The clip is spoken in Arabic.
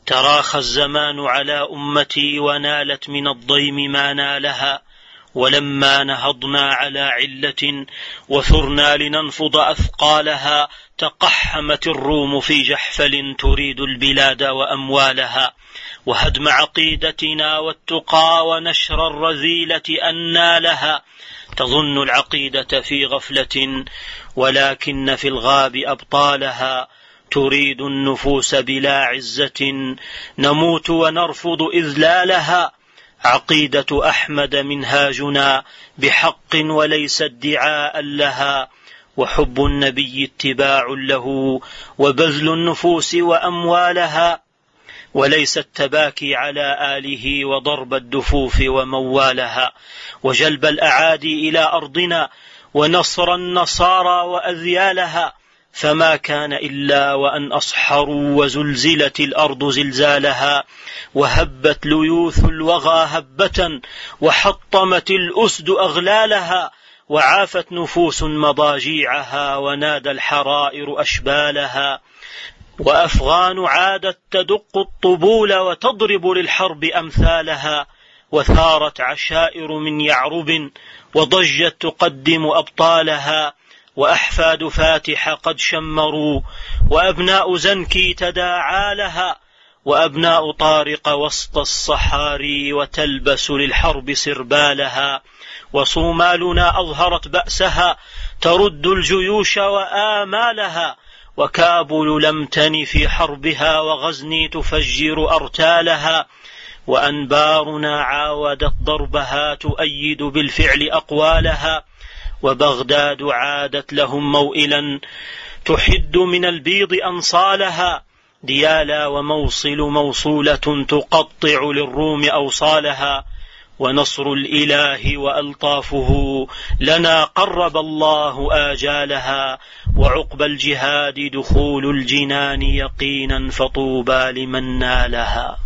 تراخى الزمان على أمتي ونالت من الضيم ما نالها، ولما نهضنا على علة وثرنا لننفض أثقالها، تقحمت الروم في جحفل تريد البلاد وأموالها، وهدم عقيدتنا والتقى ونشر الرذيلة أنى لها، تظن العقيدة في غفلة ولكن في الغاب أبطالها، تريد النفوس بلا عزة نموت ونرفض إذلالها، عقيدة أحمد منهاجنا بحق وليس ادعاء لها، وحب النبي اتباع له وبذل النفوس وأموالها، وليس التباكي على آله وضرب الدفوف وموالها، وجلب الأعادي إلى أرضنا ونصر النصارى وأذيالها، فما كان إلا وأن أصحروا وزلزلت الأرض زلزالها، وهبت ليوث الوغى هبة وحطمت الأسد أغلالها، وعافت نفوس مضاجيعها ونادى الحرائر أشبالها، وأفغان عادت تدق الطبول وتضرب للحرب أمثالها، وثارت عشائر من يعرب وضجت تقدم أبطالها، وأحفاد فاتح قد شمروا وأبناء زنكي تداعى لها، وأبناء طارق وسط الصحاري وتلبس للحرب سربالها، وصومالنا أظهرت بأسها ترد الجيوش وآمالها، وكابل لم تن في حربها وغزني تفجر أرتالها، وأنبارنا عاودت ضربها تؤيد بالفعل أقوالها، وبغداد عادت لهم موئلا تحد من البيض أنصالها، ديالا وموصل موصولة تقطع للروم أوصالها، ونصر الإله وألطافه لنا قرب الله آجالها، وعقب الجهاد دخول الجنان يقينا فطوبى لمن نالها.